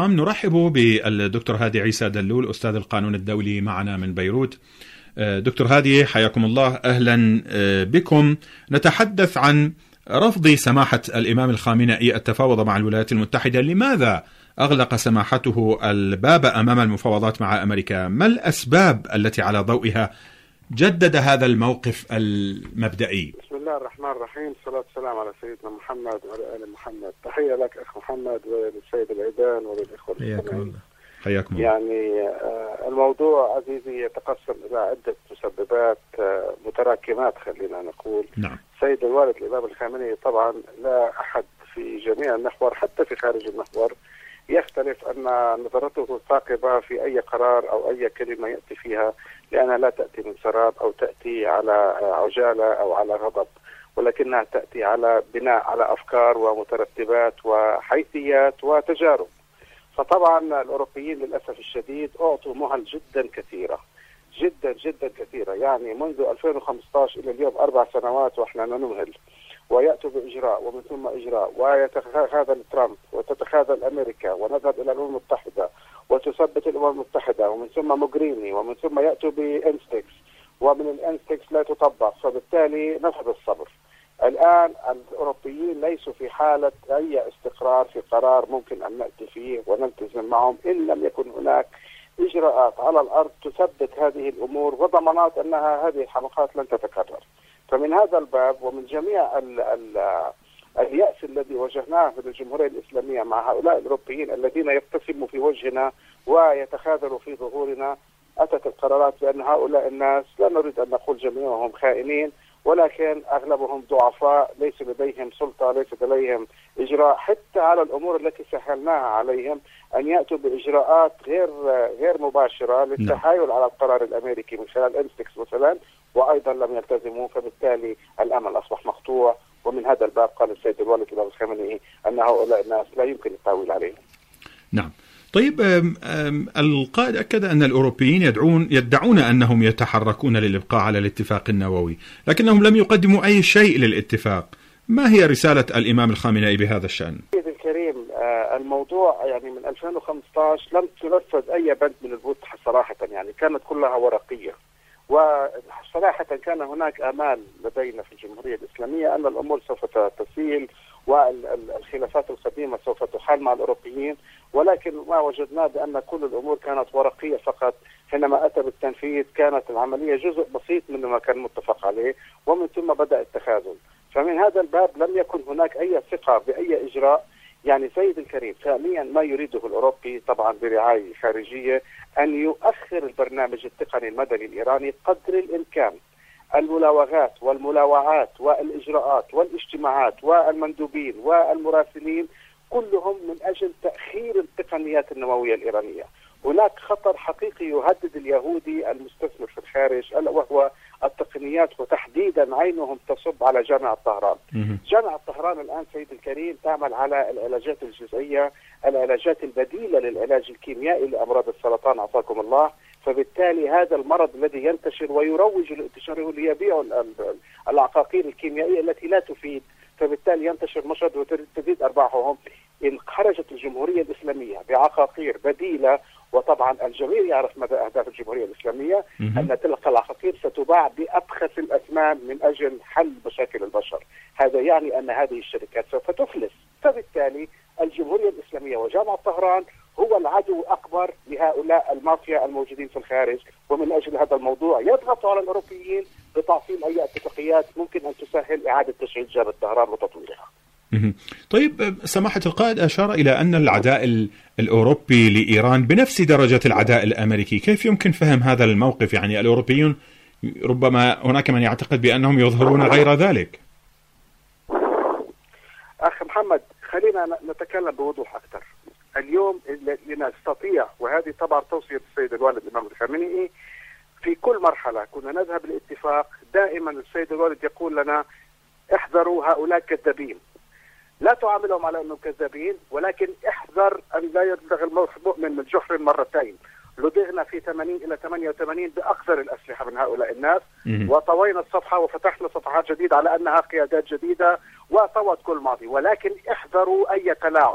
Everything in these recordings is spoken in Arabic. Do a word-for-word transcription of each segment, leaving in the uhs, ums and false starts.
الكرام، نرحب بالدكتور هادي عيسى دلول أستاذ القانون الدولي معنا من بيروت. دكتور هادي حياكم الله، أهلا بكم. نتحدث عن رفض سماحة الإمام الخامنئي التفاوض مع الولايات المتحدة. لماذا أغلق سماحته الباب أمام المفاوضات مع أمريكا؟ ما الأسباب التي على ضوئها جدد هذا الموقف المبدئي؟ بسم الله الرحمن الرحيم، الصلاة والسلام على سيدنا محمد وعلى آل محمد. تحية لك أخ محمد وللسيد العيدان وللإخوة المستمعين. حياكم الله. يعني الموضوع عزيزي يتقسم إلى عدة مسببات متراكمات خلينا نقول. نعم. سيد الوالد الإمام الخامنئي طبعا لا أحد في جميع المحور حتى في خارج المحور يختلف أن نظرته ثاقبة في أي قرار أو أي كلمة يأتي فيها، لأنها لا تأتي من سراب أو تأتي على عجالة أو على غضب، ولكنها تأتي على بناء على أفكار ومترتبات وحيثيات وتجارب. فطبعا الأوروبيين للأسف الشديد أعطوا مهل جدا كثيرة جدا جدا كثيرة، يعني منذ ألفين وخمسة عشر إلى اليوم أربع سنوات وإحنا نمهل، ويأتوا بإجراء ومن ثم إجراء، ويتخاذل ترامب وتتخاذل أمريكا ونذهب إلى الأمم المتحدة وتثبت الأمم المتحدة، ومن ثم موغريني، ومن ثم يأتوا بإنستكس، ومن الإنستكس لا تطبق، فبالتالي نفذ الصبر. الآن الأوروبيين ليسوا في حالة أي استقرار في قرار ممكن أن نأتي فيه ونلتزم معهم إن لم يكن هناك إجراءات على الأرض تثبت هذه الأمور وضمانات أنها هذه الحماقات لن تتكرر. فمن هذا الباب ومن جميع ال ال اليأس الذي واجهناه في الجمهورية الإسلامية مع هؤلاء الأوروبيين الذين يبتسموا في وجهنا ويتخاذلوا في ظهورنا، أتت القرارات بأن هؤلاء الناس، لا نريد أن نقول جميعهم خائنين، ولكن أغلبهم ضعفاء، ليس لديهم سلطة، ليس لديهم إجراء حتى على الأمور التي سهلناها عليهم، أن يأتوا بإجراءات غير غير مباشرة للتحايل على القرار الأمريكي من خلال إنستكس مثلا، وأيضا لم يلتزموا، فبالتالي الأمل أصبح مقطوع. ومن هذا الباب قال السيد الوالد الإمام الخامنئي أن هؤلاء الناس لا يمكن التعويل عليهم. نعم. طيب، القائد أكد أن الأوروبيين يدعون يدعون أنهم يتحركون للإبقاء على الاتفاق النووي، لكنهم لم يقدموا أي شيء للاتفاق. ما هي رسالة الإمام الخامنئي بهذا الشأن؟ سيدي الكريم، الموضوع يعني من ألفين وخمسة عشر لم تنفذ أي بند من البنود صراحة، يعني كانت كلها ورقية، وصراحة كان هناك آمال لدينا في الجمهورية الإسلامية أن الأمور سوف تسيل والخلافات القديمة سوف تحل مع الأوروبيين، ولكن ما وجدناه بأن كل الأمور كانت ورقية فقط. حينما أتى بالتنفيذ كانت العملية جزء بسيط من ما كان متفق عليه، ومن ثم بدأ التخاذل. فمن هذا الباب لم يكن هناك أي ثقة بأي إجراء. يعني سيد الكريم، ثانيا ما يريده الأوروبي طبعا برعاية خارجية أن يؤخر البرنامج التقني المدني الإيراني قدر الإمكان. الملاوغات والملاوعات والإجراءات والاجتماعات والمندوبين والمراسلين كلهم من أجل تأخير التقنيات النووية الإيرانية. هناك خطر حقيقي يهدد اليهودي المستثمر في الخارج، ألا وهو التقنيات، وتحديدا عينهم تصب على جامعة طهران. جامعة طهران الآن سيد الكريم تعمل على العلاجات الجزئية، العلاجات البديلة للعلاج الكيميائي لأمراض السرطان عافاكم الله. فبالتالي هذا المرض الذي ينتشر ويروج لانتشاره ليبيع العقاقير الكيميائية التي لا تفيد، فبالتالي ينتشر مشهد وتزيد أرباحهم. إن خرجت الجمهورية الإسلامية بعقاقير بديلة، وطبعا الجميع يعرف مدى أهداف الجمهورية الإسلامية، أن تلك العقاقير ستباع بأبخس الأثمان من أجل حل مشاكل البشر. هذا يعني أن هذه الشركات سوف تفلس. فبالتالي الجمهورية الإسلامية وجامعة طهران هو العدو الأكبر لهؤلاء المافيا الموجودين في الخارج، ومن أجل هذا الموضوع يضغطوا على الأوروبيين بتعطيل أي اتفاقيات ممكن أن تسهل إعادة تشغيل جامعة طهران وتطويرها. طيب، سماحة القائد أشار إلى أن العداء الأوروبي لإيران بنفس درجة العداء الأمريكي. كيف يمكن فهم هذا الموقف؟ يعني الأوروبيون ربما هناك من يعتقد بأنهم يظهرون غير ذلك. أخي محمد، خلينا نتكلم بوضوح أكثر. اليوم لنستطيع، وهذه طبعا توصية السيد الوالد الإمام الخامنئي، في كل مرحلة كنا نذهب للاتفاق. دائما السيد الوالد يقول لنا احذروا هؤلاء كذابين، لا تعاملهم على أنهم كذابين، ولكن احذر أن لا يلدغ المؤمن من جحر مرتين. لدغنا في ثمانين إلى ثمانية وثمانين بأقذر الأسلحة من هؤلاء الناس، وطوينا الصفحة وفتحنا صفحات جديدة على أنها قيادات جديدة وطوت كل ماضي، ولكن احذروا أي تلاعب.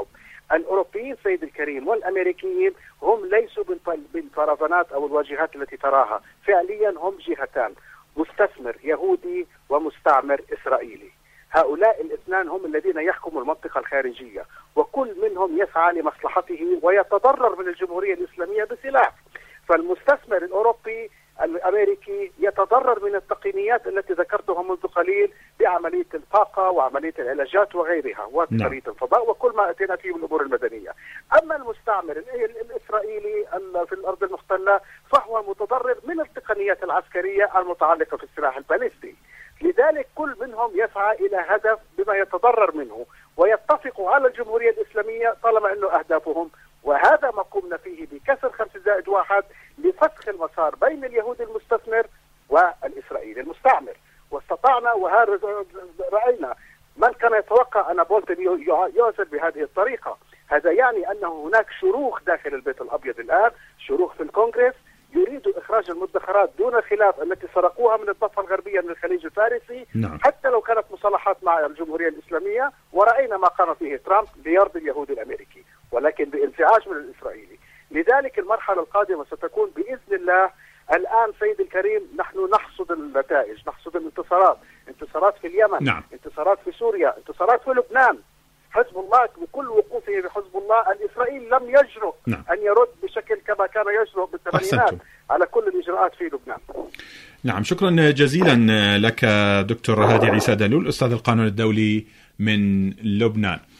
الأوروبيين سيد الكريم والأمريكيين هم ليسوا بالفرزانات أو الواجهات التي تراها، فعليا هم جهتان، مستثمر يهودي ومستعمر إسرائيلي. هؤلاء الاثنان هم الذين يحكموا المنطقة الخارجية، وكل منهم يسعى لمصلحته ويتضرر من الجمهورية الإسلامية بسلاح. فالمستثمر الأوروبي الأمريكي يتضرر من التقنيات التي ذكرتها منذ قليل بعملية الطاقة وعملية العلاجات وغيرها وتقنية الفضاء وكل ما أتينا فيه من الأمور المدنية. أما المستعمر الإسرائيلي في الأرض المحتلة فهو متضرر من التقنيات العسكرية المتعلقة في السلاح الباليستي. لذلك كل منهم يسعى إلى هدف بما يتضرر منه ويتفقوا على الجمهورية الإسلامية طالما أنه أهدافهم، وهذا ما قمنا فيه بكسر خمسة زائد واحد لفتح المسار بين اليهود المستثمر والإسرائيلي المستعمر. واستطعنا وهذا رأينا من كان يتوقع أن بولتون يوصل بهذه الطريقة. هذا يعني أن هناك شروخ داخل البيت الأبيض الآن، شروخ في الكونغرس يريدوا إخراج المدخرات دون خلاف التي سرقوها من الضفة الغربية من الخليج الفارسي. نعم. حتى لو كانت مصالحات مع الجمهورية الإسلامية، ورأينا ما قام فيه ترامب ليرضي اليهود الأمريكي ولكن بانزعاج من الإسرائيلي. لذلك المرحلة القادمة ستكون بإذن الله. الآن سيد الكريم نحن نحصد النتائج، نحصد الانتصارات، انتصارات في اليمن. نعم. انتصارات في سوريا، انتصارات في لبنان. حزب الله بكل وقوفه بحزب الله الإسرائيلي لم يجرؤ نعم. أن يرد بشكل كما كان يجرؤ بالثمانينات على كل الإجراءات في لبنان. نعم، شكرا جزيلا لك دكتور هادي عيسى دلول أستاذ القانون الدولي من لبنان.